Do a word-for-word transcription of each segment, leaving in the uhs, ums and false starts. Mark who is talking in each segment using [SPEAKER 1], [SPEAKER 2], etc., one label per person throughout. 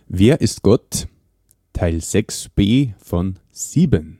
[SPEAKER 1] Wer ist Gott? Teil sechs b von sieben.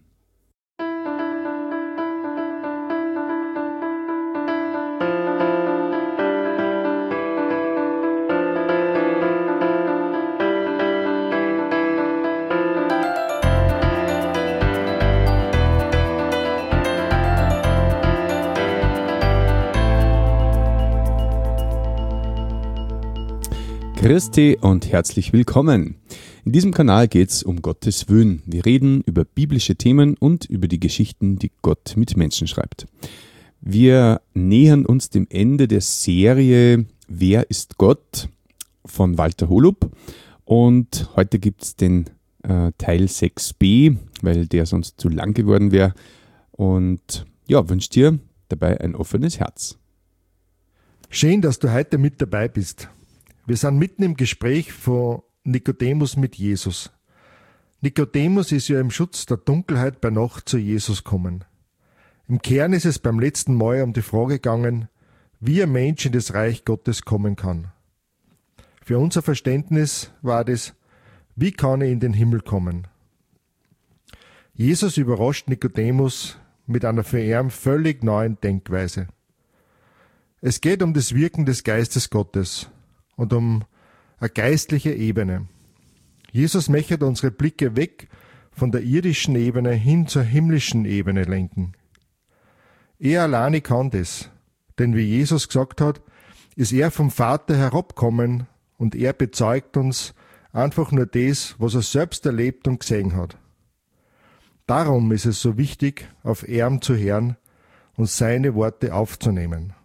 [SPEAKER 1] Christi und herzlich willkommen. In diesem Kanal geht es um Gottes Willen. Wir reden über biblische Themen und über die Geschichten, die Gott mit Menschen schreibt. Wir nähern uns dem Ende der Serie Wer ist Gott? Von Walter Holub und heute gibt es den äh, Teil sechs b, weil der sonst zu lang geworden wäre. Und ja, wünsche dir dabei ein offenes Herz.
[SPEAKER 2] Schön, dass du heute mit dabei bist. Wir sind mitten im Gespräch von Nikodemus mit Jesus. Nikodemus ist ja im Schutz der Dunkelheit bei Nacht zu Jesus gekommen. Im Kern ist es beim letzten Mal um die Frage gegangen, wie ein Mensch in das Reich Gottes kommen kann. Für unser Verständnis war das, wie kann er in den Himmel kommen? Jesus überrascht Nikodemus mit einer für ihn völlig neuen Denkweise. Es geht um das Wirken des Geistes Gottes und um eine geistliche Ebene. Jesus möchte unsere Blicke weg von der irdischen Ebene hin zur himmlischen Ebene lenken. Er alleine kann das, denn wie Jesus gesagt hat, ist er vom Vater herabgekommen und er bezeugt uns einfach nur das, was er selbst erlebt und gesehen hat. Darum ist es so wichtig, auf ihn zu hören und seine Worte aufzunehmen.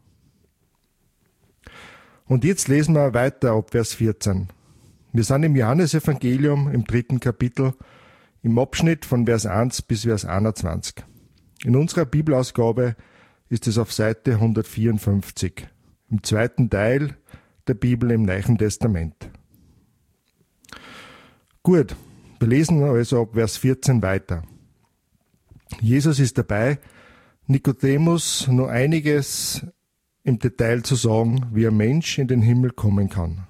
[SPEAKER 2] Und jetzt lesen wir weiter ab Vers vierzehn. Wir sind im Johannesevangelium im dritten Kapitel, im Abschnitt von Vers eins bis Vers einundzwanzig. In unserer Bibelausgabe ist es auf Seite hundertvierundfünfzig, im zweiten Teil der Bibel im Neuen Testament. Gut, wir lesen also ab Vers vierzehn weiter. Jesus ist dabei, Nikodemus nur einiges im Detail zu sagen, wie ein Mensch in den Himmel kommen kann.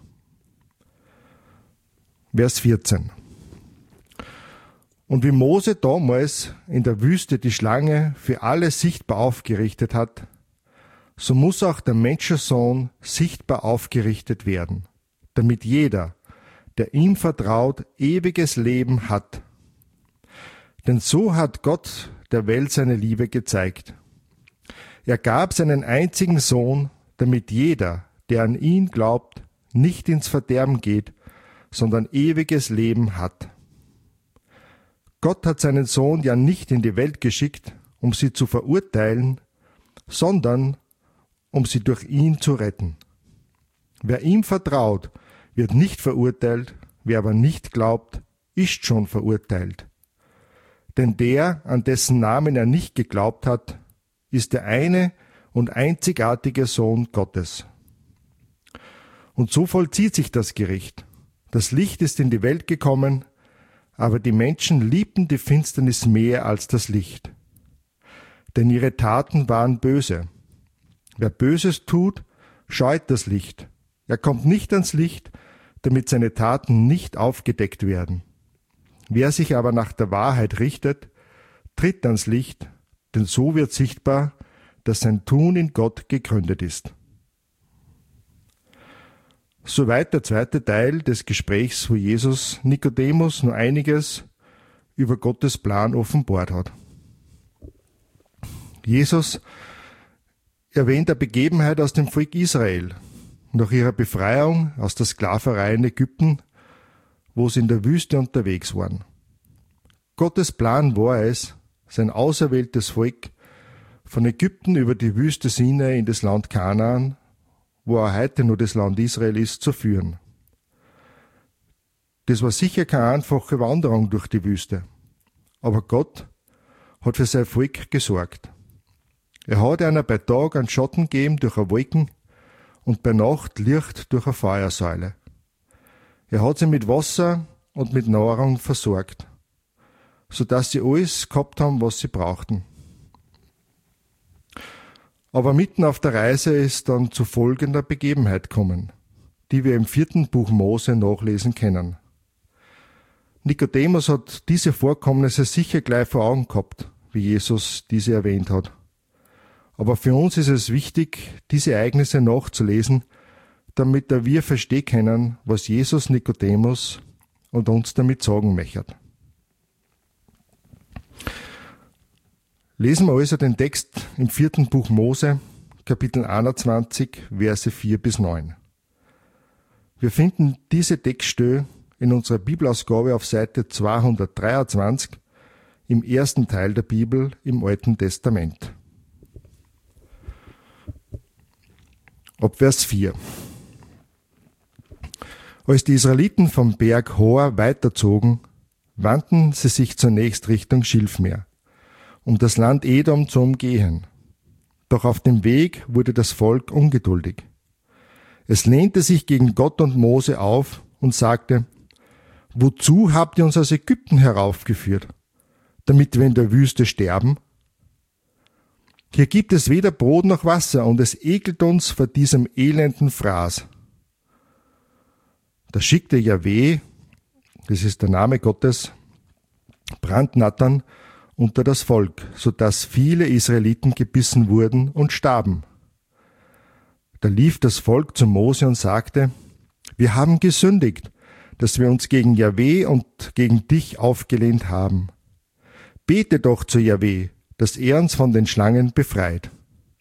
[SPEAKER 2] Vers vierzehn. Und wie Mose damals in der Wüste die Schlange für alle sichtbar aufgerichtet hat, so muss auch der Menschensohn sichtbar aufgerichtet werden, damit jeder, der ihm vertraut, ewiges Leben hat. Denn so hat Gott der Welt seine Liebe gezeigt. Er gab seinen einzigen Sohn, damit jeder, der an ihn glaubt, nicht ins Verderben geht, sondern ewiges Leben hat. Gott hat seinen Sohn ja nicht in die Welt geschickt, um sie zu verurteilen, sondern um sie durch ihn zu retten. Wer ihm vertraut, wird nicht verurteilt, wer aber nicht glaubt, ist schon verurteilt. Denn der, an dessen Namen er nicht geglaubt hat, ist der eine und einzigartige Sohn Gottes. Und so vollzieht sich das Gericht. Das Licht ist in die Welt gekommen, aber die Menschen liebten die Finsternis mehr als das Licht. Denn ihre Taten waren böse. Wer Böses tut, scheut das Licht. Er kommt nicht ans Licht, damit seine Taten nicht aufgedeckt werden. Wer sich aber nach der Wahrheit richtet, tritt ans Licht, denn so wird sichtbar, dass sein Tun in Gott gegründet ist. Soweit der zweite Teil des Gesprächs, wo Jesus Nikodemus nur einiges über Gottes Plan offenbart hat. Jesus erwähnt eine Begebenheit aus dem Volk Israel, nach ihrer Befreiung aus der Sklaverei in Ägypten, wo sie in der Wüste unterwegs waren. Gottes Plan war es, sein auserwähltes Volk von Ägypten über die Wüste Sinai in das Land Kanaan, wo auch heute nur das Land Israel ist, zu führen. Das war sicher keine einfache Wanderung durch die Wüste, aber Gott hat für sein Volk gesorgt. Er hat einer bei Tag einen Schatten gegeben durch eine Wolken und bei Nacht Licht durch eine Feuersäule. Er hat sie mit Wasser und mit Nahrung versorgt, sodass sie alles gehabt haben, was sie brauchten. Aber mitten auf der Reise ist dann zu folgender Begebenheit gekommen, die wir im vierten Buch Mose nachlesen können. Nikodemus hat diese Vorkommnisse sicher gleich vor Augen gehabt, wie Jesus diese erwähnt hat. Aber für uns ist es wichtig, diese Ereignisse nachzulesen, damit wir verstehen können, was Jesus Nikodemus und uns damit sagen möchte. Lesen wir also den Text im vierten Buch Mose, Kapitel einundzwanzig, Verse vier bis neun. Wir finden diese Textstelle in unserer Bibelausgabe auf Seite zweihundertdreiundzwanzig im ersten Teil der Bibel im Alten Testament. Ab Vers vier. Als die Israeliten vom Berg Hor weiterzogen, wandten sie sich zunächst Richtung Schilfmeer, um das Land Edom zu umgehen. Doch auf dem Weg wurde das Volk ungeduldig. Es lehnte sich gegen Gott und Mose auf und sagte: Wozu habt ihr uns aus Ägypten heraufgeführt, damit wir in der Wüste sterben? Hier gibt es weder Brot noch Wasser, und es ekelt uns vor diesem elenden Fraß. Da schickte Jahwe, das ist der Name Gottes, Brandnattern unter das Volk, so dass viele Israeliten gebissen wurden und starben. Da lief das Volk zu Mose und sagte: Wir haben gesündigt, dass wir uns gegen Jahwe und gegen dich aufgelehnt haben. Bete doch zu Jahwe, dass er uns von den Schlangen befreit.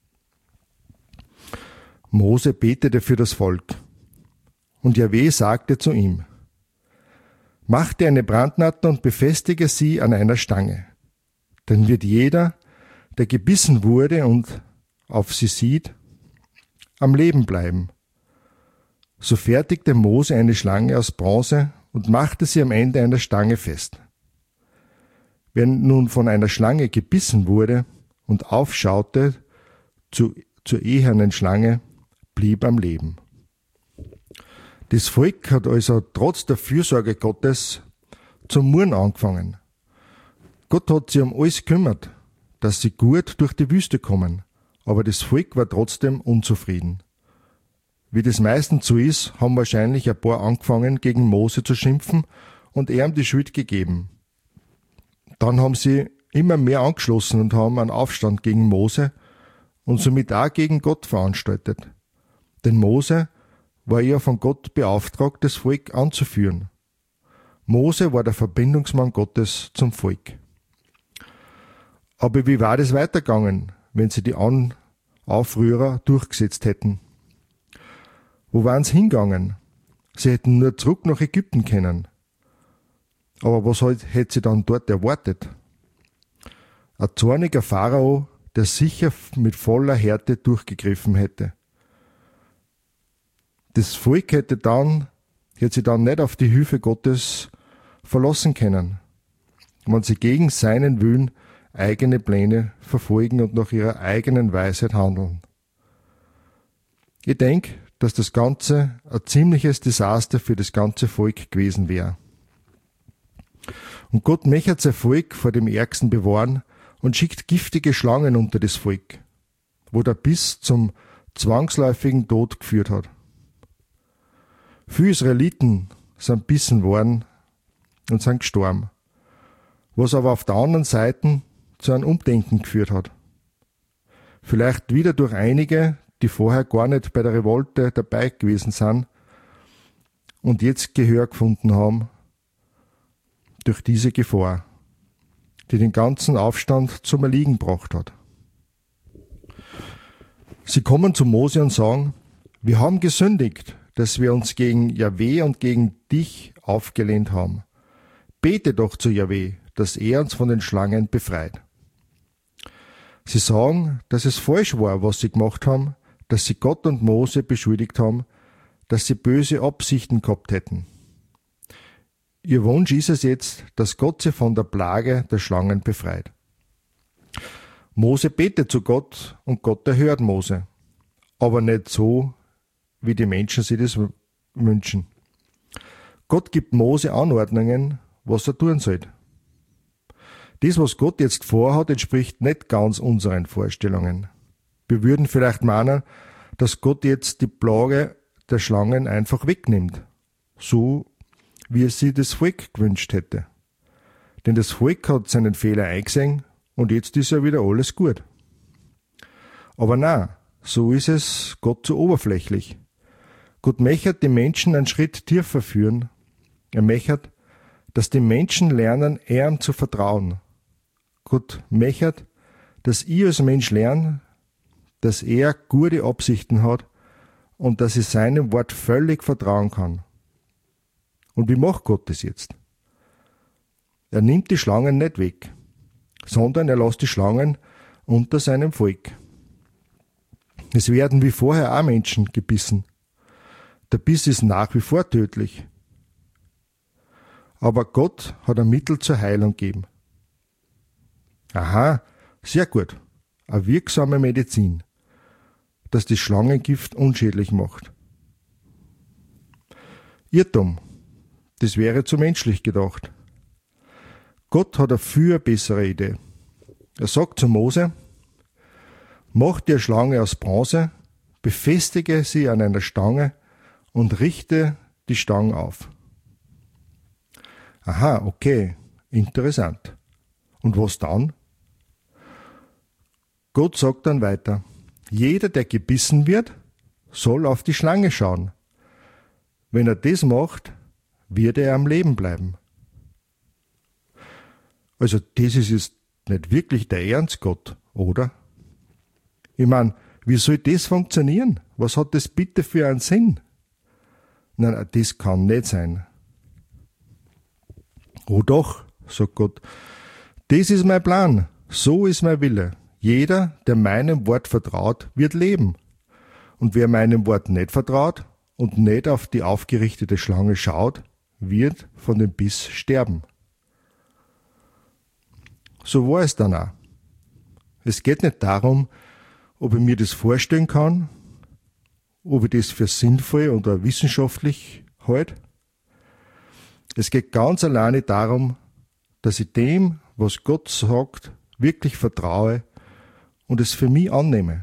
[SPEAKER 2] Mose betete für das Volk, und Jahwe sagte zu ihm: Mach dir eine Brandnatter und befestige sie an einer Stange. Dann wird jeder, der gebissen wurde und auf sie sieht, am Leben bleiben. So fertigte Mose eine Schlange aus Bronze und machte sie am Ende einer Stange fest. Wer nun von einer Schlange gebissen wurde und aufschaute zu, zur ehernen Schlange, blieb am Leben. Das Volk hat also trotz der Fürsorge Gottes zum Murren angefangen. Gott hat sich um alles gekümmert, dass sie gut durch die Wüste kommen, aber das Volk war trotzdem unzufrieden. Wie das meistens so ist, haben wahrscheinlich ein paar angefangen, gegen Mose zu schimpfen und ihm die Schuld gegeben. Dann haben sie immer mehr angeschlossen und haben einen Aufstand gegen Mose und somit auch gegen Gott veranstaltet. Denn Mose war ja von Gott beauftragt, das Volk anzuführen. Mose war der Verbindungsmann Gottes zum Volk. Aber wie war das weitergegangen, wenn sie die An- Aufrührer durchgesetzt hätten? Wo waren sie hingegangen? Sie hätten nur zurück nach Ägypten können. Aber was hätte sie dann dort erwartet? Ein zorniger Pharao, der sicher mit voller Härte durchgegriffen hätte. Das Volk hätte dann, hätte sie dann nicht auf die Hilfe Gottes verlassen können, wenn sie gegen seinen Willen eigene Pläne verfolgen und nach ihrer eigenen Weisheit handeln. Ich denke, dass das Ganze ein ziemliches Desaster für das ganze Volk gewesen wäre. Und Gott möchte sein Volk vor dem Ärgsten bewahren und schickt giftige Schlangen unter das Volk, wo der Biss zum zwangsläufigen Tod geführt hat. Viele Israeliten sind bissen worden und sind gestorben, was aber auf der anderen Seite zu einem Umdenken geführt hat. Vielleicht wieder durch einige, die vorher gar nicht bei der Revolte dabei gewesen sind und jetzt Gehör gefunden haben durch diese Gefahr, die den ganzen Aufstand zum Erliegen gebracht hat. Sie kommen zu Mose und sagen: Wir haben gesündigt, dass wir uns gegen Jahwe und gegen dich aufgelehnt haben. Bete doch zu Jahwe, dass er uns von den Schlangen befreit. Sie sagen, dass es falsch war, was sie gemacht haben, dass sie Gott und Mose beschuldigt haben, dass sie böse Absichten gehabt hätten. Ihr Wunsch ist es jetzt, dass Gott sie von der Plage der Schlangen befreit. Mose betet zu Gott und Gott erhört Mose, aber nicht so, wie die Menschen sich das wünschen. Gott gibt Mose Anordnungen, was er tun soll. Das, was Gott jetzt vorhat, entspricht nicht ganz unseren Vorstellungen. Wir würden vielleicht meinen, dass Gott jetzt die Plage der Schlangen einfach wegnimmt, so wie es sich das Volk gewünscht hätte. Denn das Volk hat seinen Fehler eingesehen und jetzt ist ja wieder alles gut. Aber na, so ist es Gott zu oberflächlich. Gott möchte die Menschen einen Schritt tiefer führen. Er möchte, dass die Menschen lernen, ihm zu vertrauen. Gott möchte, dass ich als Mensch lerne, dass er gute Absichten hat und dass ich seinem Wort völlig vertrauen kann. Und wie macht Gott das jetzt? Er nimmt die Schlangen nicht weg, sondern er lässt die Schlangen unter seinem Volk. Es werden wie vorher auch Menschen gebissen. Der Biss ist nach wie vor tödlich. Aber Gott hat ein Mittel zur Heilung gegeben. Aha, sehr gut. Eine wirksame Medizin, das das Schlangengift unschädlich macht. Irrtum, das wäre zu menschlich gedacht. Gott hat eine viel bessere Idee. Er sagt zu Mose, mach dir Schlange aus Bronze, befestige sie an einer Stange und richte die Stange auf. Aha, okay, interessant. Und was dann? Gott sagt dann weiter, jeder, der gebissen wird, soll auf die Schlange schauen. Wenn er das macht, wird er am Leben bleiben. Also das ist jetzt nicht wirklich der Ernst, Gott, oder? Ich meine, wie soll das funktionieren? Was hat das bitte für einen Sinn? Nein, das kann nicht sein. Oh doch, sagt Gott, das ist mein Plan, so ist mein Wille. Jeder, der meinem Wort vertraut, wird leben. Und wer meinem Wort nicht vertraut und nicht auf die aufgerichtete Schlange schaut, wird von dem Biss sterben. So war es dann auch. Es geht nicht darum, ob ich mir das vorstellen kann, ob ich das für sinnvoll oder wissenschaftlich halte. Es geht ganz alleine darum, dass ich dem, was Gott sagt, wirklich vertraue und es für mich annehme.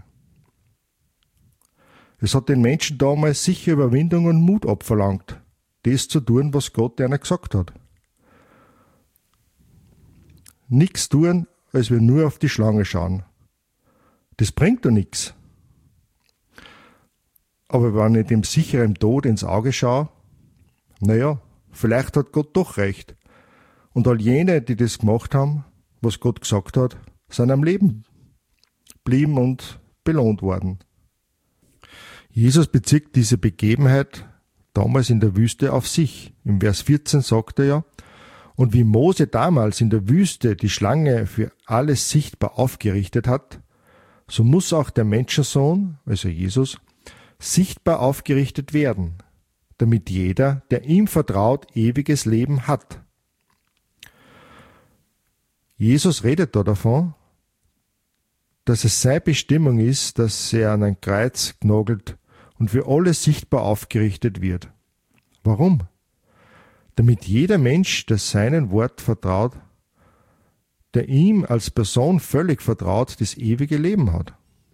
[SPEAKER 2] Es hat den Menschen damals sicher Überwindung und Mut abverlangt, das zu tun, was Gott ihnen gesagt hat. Nichts tun, als wir nur auf die Schlange schauen. Das bringt doch nichts. Aber wenn ich dem sicheren Tod ins Auge schaue, naja, vielleicht hat Gott doch recht. Und all jene, die das gemacht haben, was Gott gesagt hat, sind am Leben blieben und belohnt worden. Jesus bezieht diese Begebenheit damals in der Wüste auf sich. Im Vers vierzehn sagt er ja, und wie Mose damals in der Wüste die Schlange für alles sichtbar aufgerichtet hat, so muss auch der Menschensohn, also Jesus, sichtbar aufgerichtet werden, damit jeder, der ihm vertraut, ewiges Leben hat. Jesus redet da davon, dass es seine Bestimmung ist, dass er an ein Kreuz genagelt und für alle sichtbar aufgerichtet wird. Warum? Damit jeder Mensch, der seinem Wort vertraut, der ihm als Person völlig vertraut, das ewige Leben hat.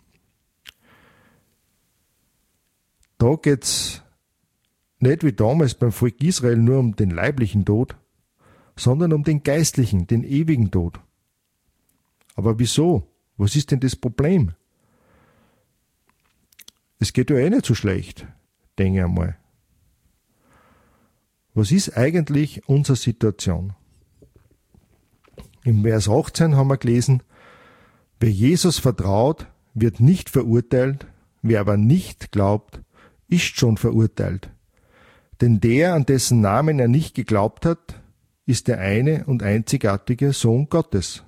[SPEAKER 2] Da geht's nicht wie damals beim Volk Israel nur um den leiblichen Tod, sondern um den geistlichen, den ewigen Tod. Aber wieso? Was ist denn das Problem? Es geht ja eh nicht so schlecht, denke ich einmal. Was ist eigentlich unsere Situation? Im Vers achtzehn haben wir gelesen, wer Jesus vertraut, wird nicht verurteilt, wer aber nicht glaubt, ist schon verurteilt. Denn der, an dessen Namen er nicht geglaubt hat, ist der eine und einzigartige Sohn Gottes.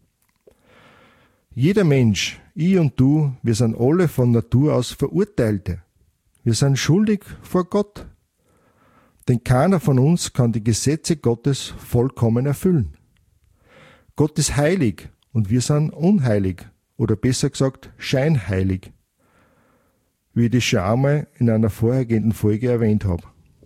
[SPEAKER 2] Jeder Mensch, ich und du, wir sind alle von Natur aus Verurteilte. Wir sind schuldig vor Gott. Denn keiner von uns kann die Gesetze Gottes vollkommen erfüllen. Gott ist heilig und wir sind unheilig oder besser gesagt scheinheilig, wie ich das schon einmal in einer vorhergehenden Folge erwähnt habe.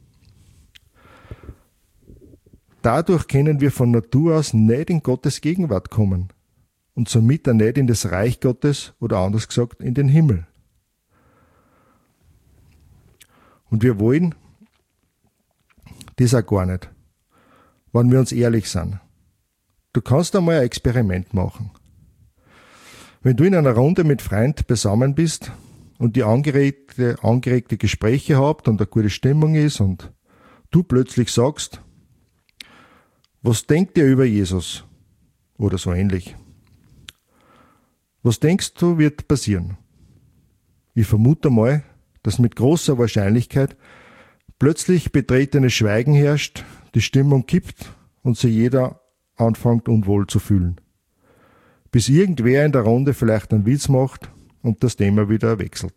[SPEAKER 2] Dadurch können wir von Natur aus nicht in Gottes Gegenwart kommen und somit auch nicht in das Reich Gottes oder anders gesagt in den Himmel. Und wir wollen Das auch gar nicht. Wenn wir uns ehrlich sind. Du kannst einmal ein Experiment machen. Wenn du in einer Runde mit Freunden beisammen bist und die angeregte, angeregte Gespräche habt und eine gute Stimmung ist und du plötzlich sagst, was denkt ihr über Jesus? Oder so ähnlich. Was denkst du, wird passieren? Ich vermute mal, dass mit großer Wahrscheinlichkeit plötzlich betretenes Schweigen herrscht, die Stimmung kippt und sich jeder anfängt unwohl zu fühlen. Bis irgendwer in der Runde vielleicht einen Witz macht und das Thema wieder wechselt.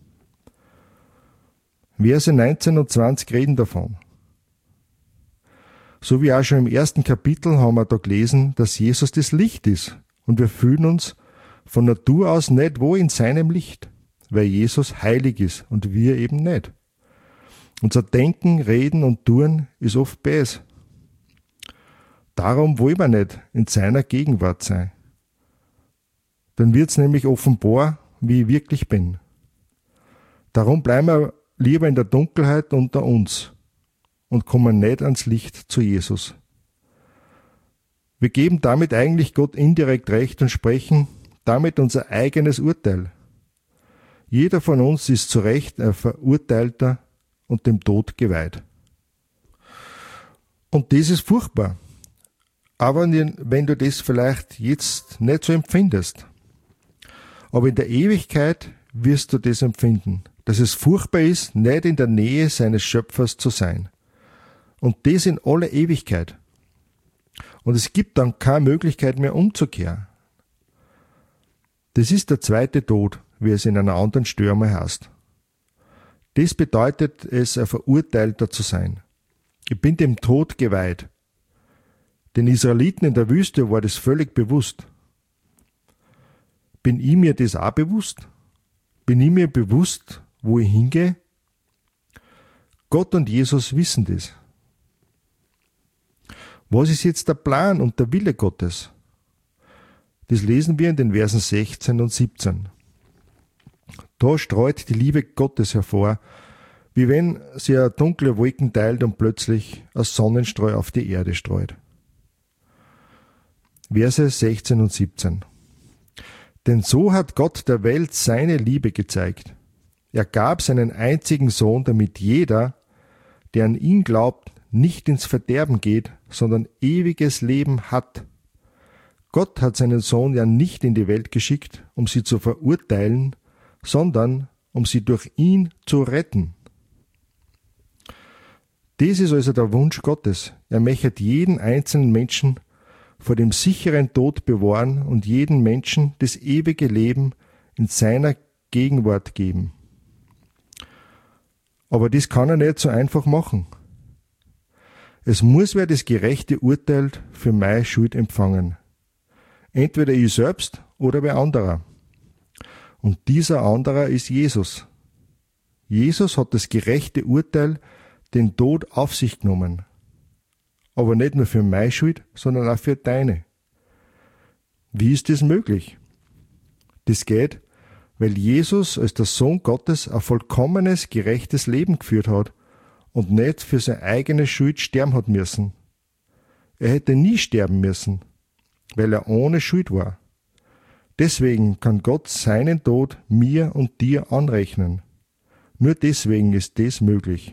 [SPEAKER 2] Verse neunzehn und zwanzig reden davon. So wie auch schon im ersten Kapitel haben wir da gelesen, dass Jesus das Licht ist und wir fühlen uns von Natur aus nicht wohl in seinem Licht, weil Jesus heilig ist und wir eben nicht. Unser Denken, Reden und Tun ist oft böse. Darum wollen wir nicht in seiner Gegenwart sein. Dann wird's nämlich offenbar, wie ich wirklich bin. Darum bleiben wir lieber in der Dunkelheit unter uns und kommen nicht ans Licht zu Jesus. Wir geben damit eigentlich Gott indirekt recht und sprechen damit unser eigenes Urteil. Jeder von uns ist zu Recht ein Verurteilter und dem Tod geweiht. Und das ist furchtbar. Aber wenn du das vielleicht jetzt nicht so empfindest, aber in der Ewigkeit wirst du das empfinden, dass es furchtbar ist, nicht in der Nähe seines Schöpfers zu sein. Und das in aller Ewigkeit. Und es gibt dann keine Möglichkeit mehr umzukehren. Das ist der zweite Tod, wie es in einer anderen Störung heißt. Das bedeutet es, ein Verurteilter zu sein. Ich bin dem Tod geweiht. Den Israeliten in der Wüste war das völlig bewusst. Bin ich mir das auch bewusst? Bin ich mir bewusst, wo ich hingehe? Gott und Jesus wissen das. Was ist jetzt der Plan und der Wille Gottes? Das lesen wir in den Versen sechzehn und siebzehn. Da streut die Liebe Gottes hervor, wie wenn sie eine dunkle Wolken teilt und plötzlich ein Sonnenstrahl auf die Erde streut. Verse sechzehn und siebzehn. Denn so hat Gott der Welt seine Liebe gezeigt. Er gab seinen einzigen Sohn, damit jeder, der an ihn glaubt, nicht ins Verderben geht, sondern ewiges Leben hat. Gott hat seinen Sohn ja nicht in die Welt geschickt, um sie zu verurteilen, sondern um sie durch ihn zu retten. Das ist also der Wunsch Gottes. Er möchte jeden einzelnen Menschen vor dem sicheren Tod bewahren und jeden Menschen das ewige Leben in seiner Gegenwart geben. Aber das kann er nicht so einfach machen. Es muss wer das gerechte Urteil für meine Schuld empfangen. Entweder ich selbst oder wer anderer. Und dieser anderer ist Jesus. Jesus hat das gerechte Urteil, den Tod auf sich genommen. Aber nicht nur für meine Schuld, sondern auch für deine. Wie ist das möglich? Das geht, weil Jesus als der Sohn Gottes ein vollkommenes, gerechtes Leben geführt hat und nicht für seine eigene Schuld sterben hat müssen. Er hätte nie sterben müssen, weil er ohne Schuld war. Deswegen kann Gott seinen Tod mir und dir anrechnen. Nur deswegen ist das möglich.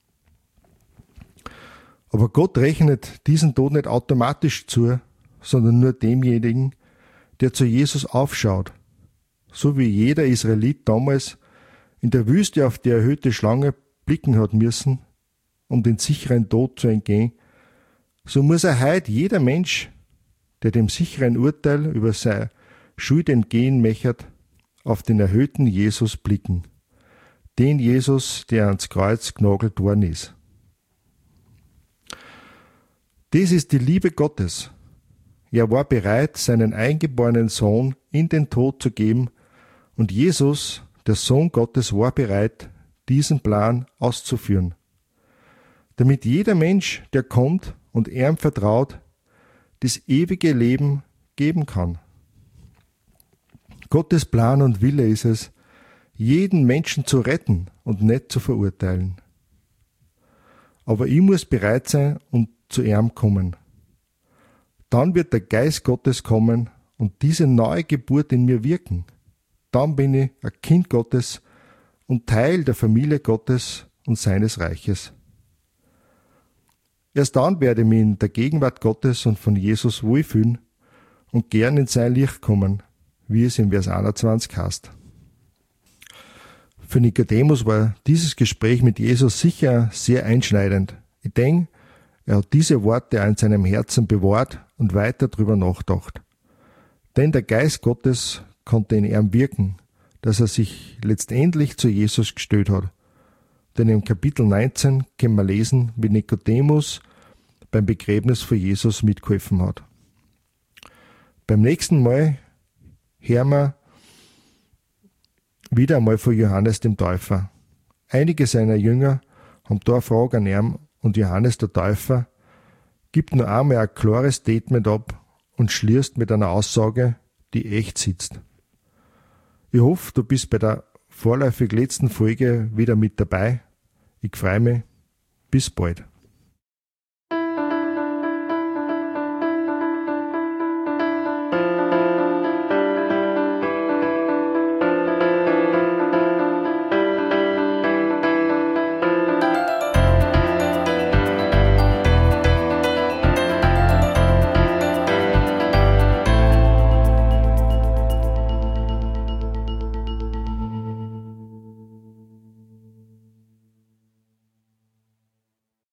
[SPEAKER 2] Aber Gott rechnet diesen Tod nicht automatisch zu, sondern nur demjenigen, der zu Jesus aufschaut. So wie jeder Israelit damals in der Wüste auf die erhöhte Schlange blicken hat müssen, um den sicheren Tod zu entgehen, so muss er heute jeder Mensch, der dem sicheren Urteil über seine Schuld entgehen möchte, auf den erhöhten Jesus blicken. Den Jesus, der ans Kreuz genagelt worden ist. Das ist die Liebe Gottes. Er war bereit, seinen eingeborenen Sohn in den Tod zu geben, und Jesus, der Sohn Gottes, war bereit, diesen Plan auszuführen, damit jeder Mensch, der kommt und ihm vertraut, das ewige Leben geben kann. Gottes Plan und Wille ist es, jeden Menschen zu retten und nicht zu verurteilen. Aber ich muss bereit sein und zu ihm kommen. Dann wird der Geist Gottes kommen und diese neue Geburt in mir wirken. Dann bin ich ein Kind Gottes und Teil der Familie Gottes und seines Reiches. Erst dann werde ich mich in der Gegenwart Gottes und von Jesus wohlfühlen und gern in sein Licht kommen, wie es in Vers einundzwanzig heißt. Für Nikodemus war dieses Gespräch mit Jesus sicher sehr einschneidend. Ich denke, er hat diese Worte auch in seinem Herzen bewahrt und weiter darüber nachgedacht. Denn der Geist Gottes konnte in ihm wirken, dass er sich letztendlich zu Jesus gestellt hat. Denn im Kapitel neunzehn können wir lesen, wie Nikodemus beim Begräbnis von Jesus mitgeholfen hat. Beim nächsten Mal hören wir wieder einmal von Johannes dem Täufer. Einige seiner Jünger haben da eine Frage an ihn und Johannes der Täufer gibt nur einmal ein klares Statement ab und schließt mit einer Aussage, die echt sitzt. Ich hoffe, du bist bei der vorläufig letzten Folge wieder mit dabei. Ich freue mich. Bis bald.